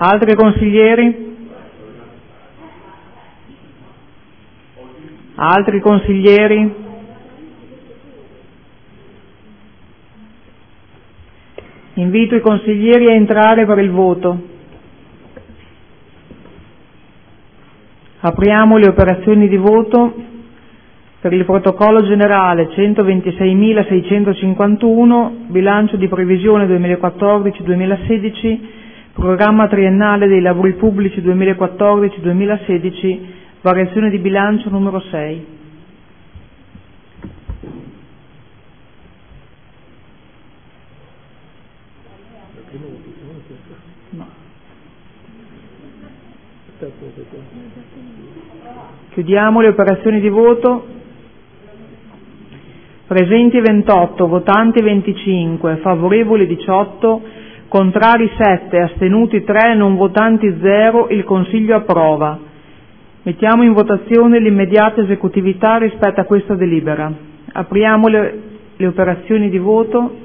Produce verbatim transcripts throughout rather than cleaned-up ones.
Altri consiglieri? Altri consiglieri? Invito i consiglieri a entrare per il voto. Apriamo le operazioni di voto per il protocollo generale centoventiseimilaseicentocinquantuno, bilancio di previsione duemilaquattordici duemilasedici, programma triennale dei lavori pubblici duemilaquattordici duemilasedici, variazione di bilancio numero sei. No. Chiudiamo le operazioni di voto. Presenti ventotto, votanti venticinque, favorevoli diciotto, contrari sette, astenuti tre, non votanti zero. Il Consiglio approva. Mettiamo in votazione l'immediata esecutività rispetto a questa delibera. Apriamo le, le operazioni di voto.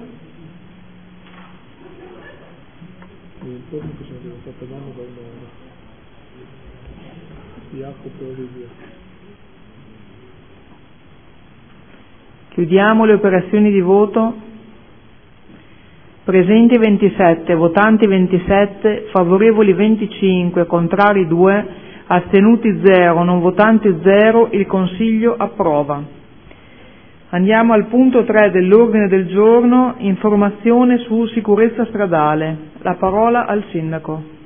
Chiudiamo le operazioni di voto. Presenti ventisette, votanti ventisette, favorevoli venticinque, contrari due, astenuti zero, non votanti zero. Il Consiglio approva. Andiamo al punto tre dell'ordine del giorno, informazione su sicurezza stradale. La parola al Sindaco.